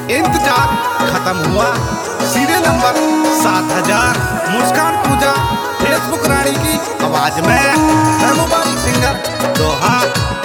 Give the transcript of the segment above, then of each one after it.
इंतजार खत्म हुआ। Serial number 7000 Muskan Puja Facebook Rani की आवाज में महबूबाई सिंगर दोहा।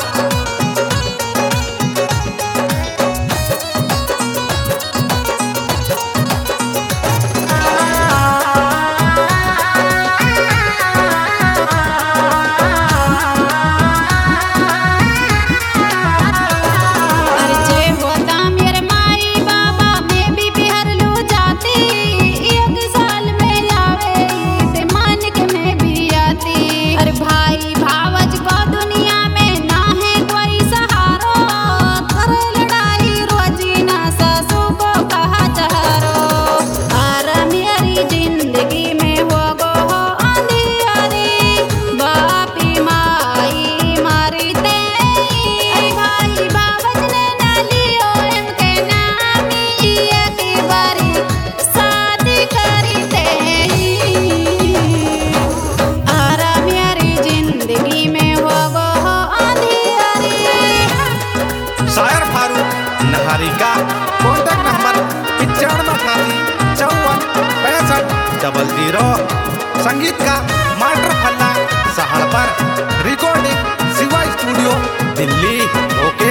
शायर फारूक नहारी का कॉन्टैक्ट नंबर 9584545000। संगीत का मास्टर फल्ला सहाड़ पर। Recording Shiva studio Delhi. Okay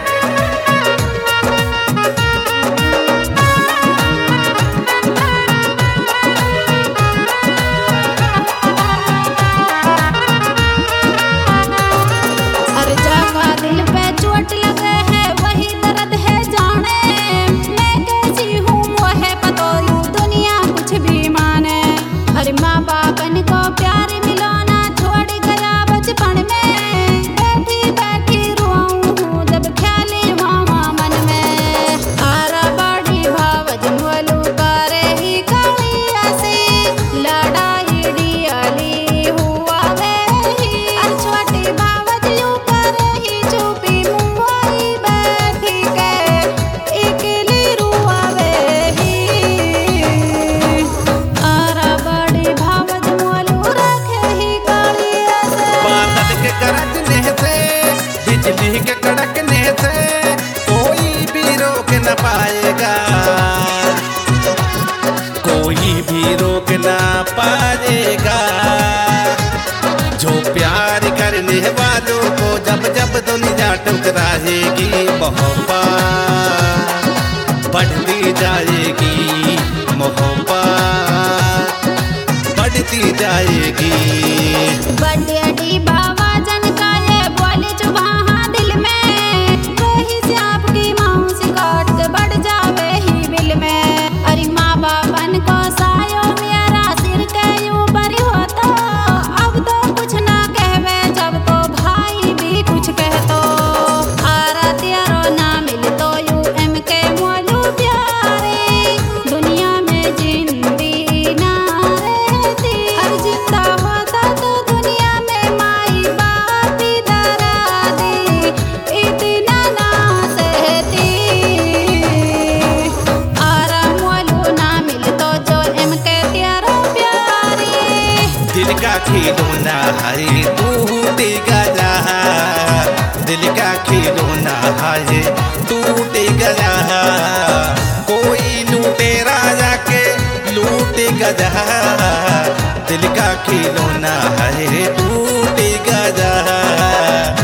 बिजली के कड़कने से कोई भी रोक न पाएगा, कोई भी रोक न पाएगा। जो प्यार करने वालों को जब जब दुनिया ठुकराएगी, मोहब्बत बढ़ती जाएगी, मोहब्बत बढ़ती जाएगी। बड़ी बाबा जन का ये बोले जो वहाँ दिल में, वही से आपकी माँ से काट के बढ़ जावे ही बिल में। अरे माँ बापन को सायो मेरा सिर के ऊपर होता, अब तो कुछ ना कहवे जब तो भाई भी कुछ कहतो। आरा तेरो ना मिल तो यू एम के मोलू प्यारे, दुनिया में जिंदगी ना रहती। अरे जिंदा होता तो दुनिया में माई बाप ही दरा दी, इतना ना सहती। आरा मोलू ना मिल तो जो एम के तेरो प्यारे। दिल का खिलौना है टूटेगा जहाँ, दिल का खिलौना है टूटेगा जहाँ। कोई लूटे राजा के लूटेगा जहाँ, दिल का खिलौना है टूटेगा जहाँ।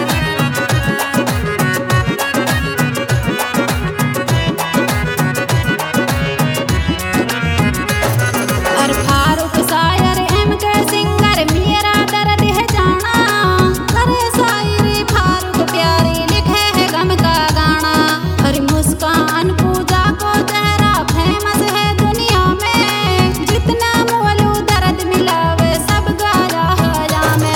और फारूक शायर एम के सिंगर, मेरा दर्द है जाना। अरे शायरी फारूक प्यारी लिखे है गम का गाना। अरे मुस्कान पूजा को चेहरा फेमस है दुनिया में, जितना मोलू दर्द मिलावे सब गाया है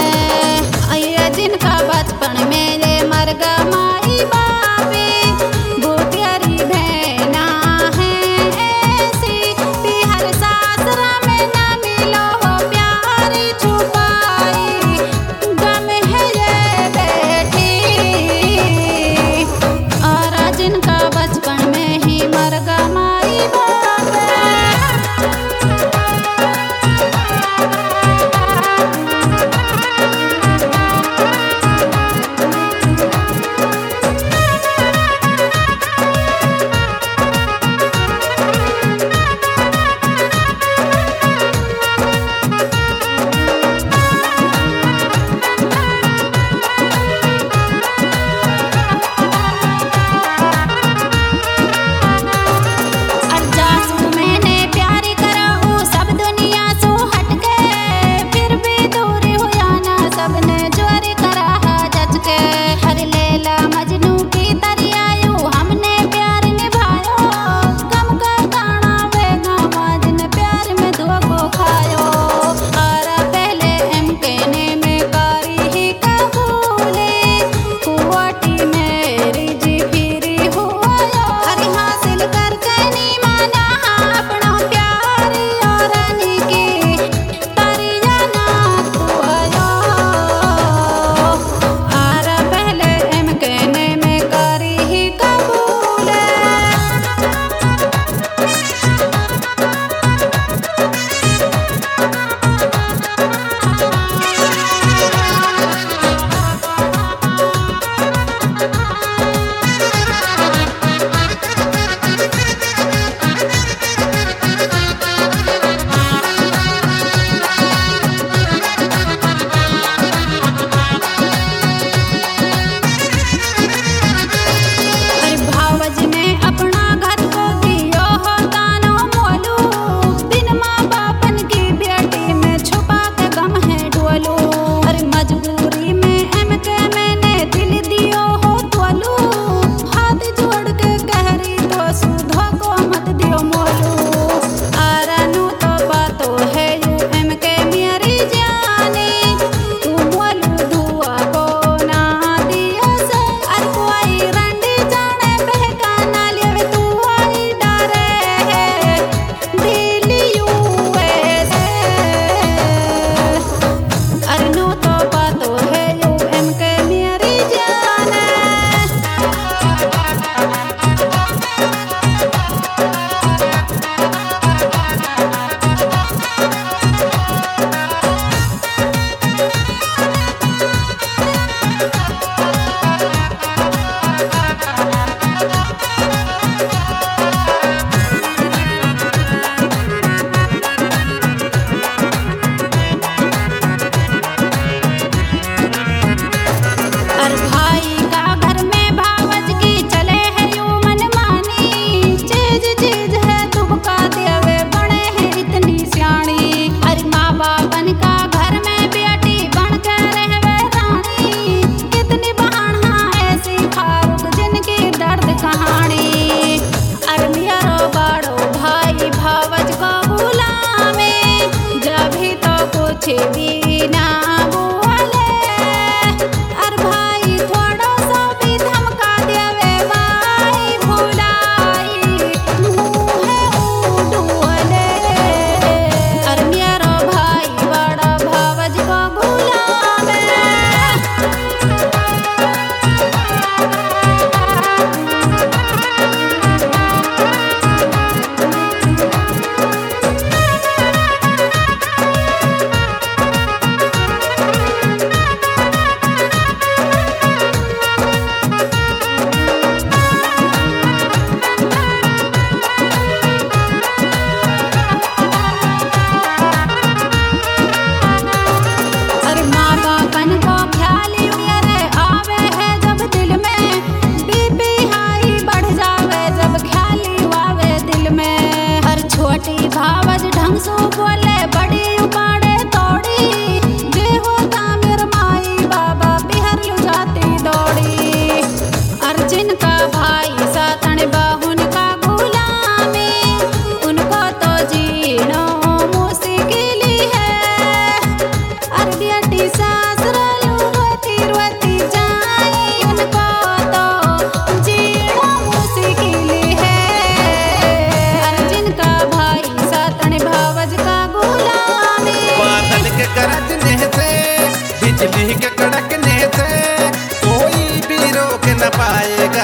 जाएगा,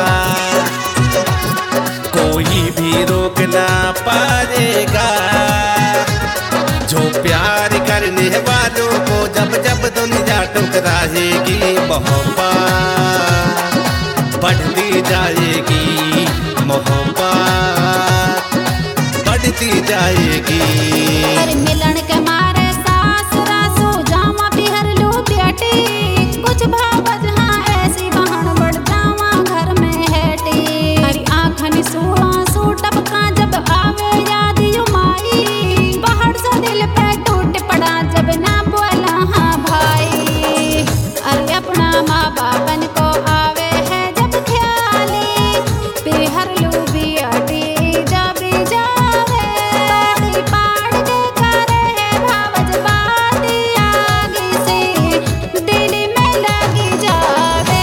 कोई भी रोक ना पाएगा। जो प्यार करने वालों को जब जब दुनिया ठुकराएगी, मोहब्बत बढ़ती जाएगी, मोहब्बत बढ़ती जाएगी। अरे मिलन के मारे सास रासू जामा पिहर लू बेटी, कुछ भावत हाँ ऐसी बहन बढ़ जावा घर में हेटी। अरे आँखन सू टपका जब आवे याद यू माई, पहाड़ सा दिल पे टूट पड़ा जब ना बोला हाँ भाई। अरे अपना माँ बापन को आवे है जब ख्याली, पिहर लू बेटी जब जावे तोड़ी पाड़ के करे है भावज बाती आगी से दिल में लगी जावे।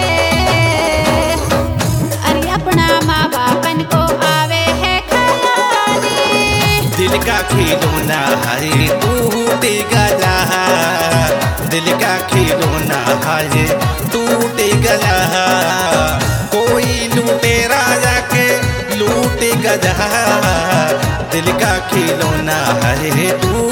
अरे अपना माँ बापन को आवे है ख्याली, दिल का खिलौना है टूट गया, दिल का खिलौना है टूट गया। कोई लूटे राजा के लूट गया, दिल का खिलौना है टूट